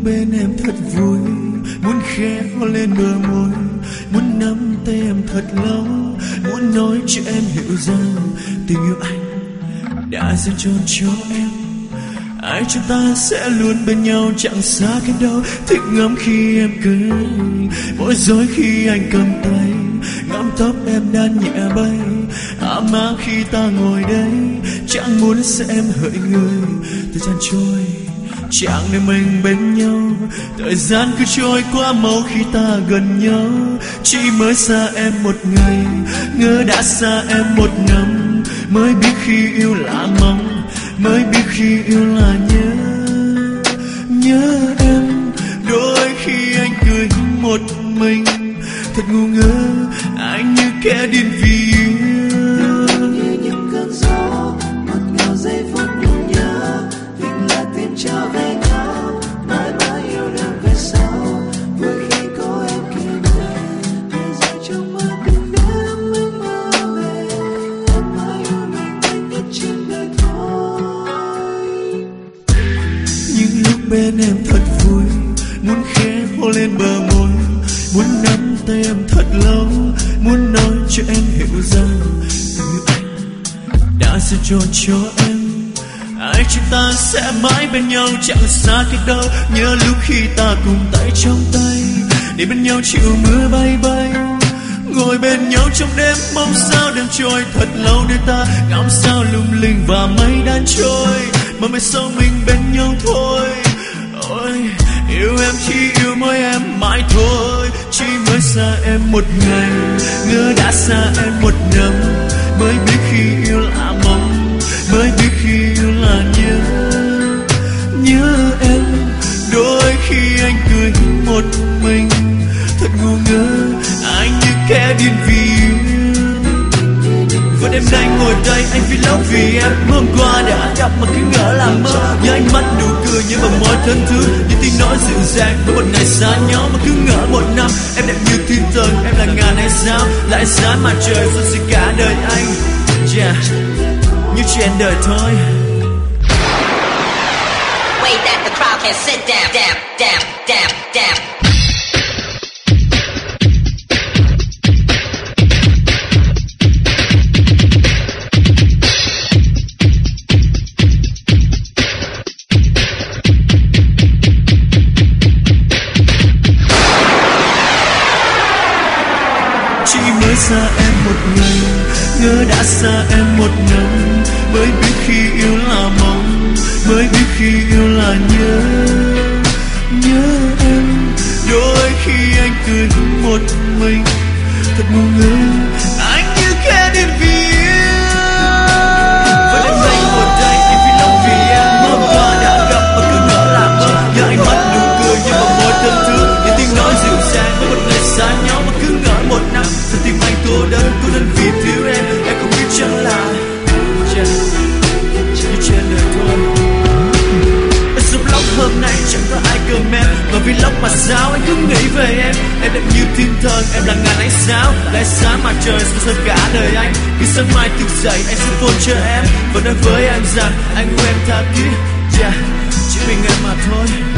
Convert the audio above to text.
bên em thật vui, muốn khẽ hôn lên bờ môi, muốn nắm tay em thật lâu, muốn nói cho em hiểu rằng tình yêu anh đã dành trọn cho em. Ai chúng ta sẽ luôn bên nhau chẳng xa cách đâu. Thích ngắm khi em cười, bối rối khi anh cầm tay, ngắm tóc em đan nhẹ bay, ấm áp khi ta ngồi đây. Chẳng muốn sẽ em hỡi người, thời gian trôi chẳng để mình bên nhau. Thời gian cứ trôi qua mau khi ta gần nhau. Chỉ mới xa em một ngày, ngỡ đã xa em một năm. Mới biết khi yêu là mong, mới biết khi yêu là nhớ. Nhớ em đôi khi anh cười một mình, thật ngu ngơ anh như kẻ điên vì yêu. Như những cơn gió, ngọt ngào giây phút nhung nhớ. Tình là tìm trở về nhau, mãi mãi yêu đương về sau. Vui khi có em kề bên, để rồi trong mơ tìm đến mình mơ về. Em mãi yêu mình anh nhất trên đời thôi. Những lúc bên em thật vui, muốn khẽ hôn lên bờ môi, muốn nắm tay em thật lâu, muốn nói cho em hiểu rằng tình yêu anh đã dành trọn cho em. Ai chúng ta sẽ mãi bên nhau chẳng xa cách đâu. Nhớ lúc khi ta cùng tay trong tay, để bên nhau chịu mưa bay bay, ngồi bên nhau trong đêm mong sao đêm trôi thật lâu để ta ngắm sao lung linh và mây đan trôi, mà mai sau mình bên nhau thôi. Ôi yêu em chỉ yêu mỗi em mãi thôi. Chỉ mới xa em một ngày, ngỡ đã xa em một năm. Mới biết khi yêu là mong, mới biết khi yêu là nhớ. Nhớ em đôi khi anh cười một mình, thật ngu ngơ anh như kẻ điên vì yêu. Và đêm nay ngồi đây anh vì lâu vì em. Hôm qua đã gặp mà cứ ngỡ là mơ, nhớ ánh mắt nụ cười như bờ môi thân thương, như tiếng nói dịu dàng với một ngày xa nhau mà cứ ngỡ một năm. Em đẹp như thiên thần, em là ngàn hay sao, lại sáng mặt trời xuân sẽ cả đời anh. Yeah, như chuyện đời thôi. Way that the crowd can sit down, down, down, down, down. Chỉ mới xa em một ngày, ngỡ đã xa em một năm. Mới biết khi yêu là mong, mới biết khi yêu là nhớ. Nhớ em đôi khi anh cười một mình, thật ngu ngơ anh như kẻ điên vì yêu. Và đêm nay ngồi đây anh vì lòng vì em. Hôm qua đã gặp mà cứ ngỡ là mơ, nhớ ánh mắt nụ cười như bờ môi thân thương, như tiếng nói dịu dàng với một ngày xa nhau mà cứ ngỡ một năm. Giờ tim anh cô đơn vì thiếu em không biết chẳng là như trên đời thôi. Em sống lóc hôm nay chẳng có ai cầm em, mà vì lóc mà sao anh cứ nghĩ về em. Em đẹp như thiên thần, em là ngàn ánh sao, lại sáng mặt trời sẽ cả đời anh. Khi sáng mai thức dậy anh sẽ phone cho em và nói với em rằng anh yêu em tha thiết. Yeah, chỉ mình em mà thôi.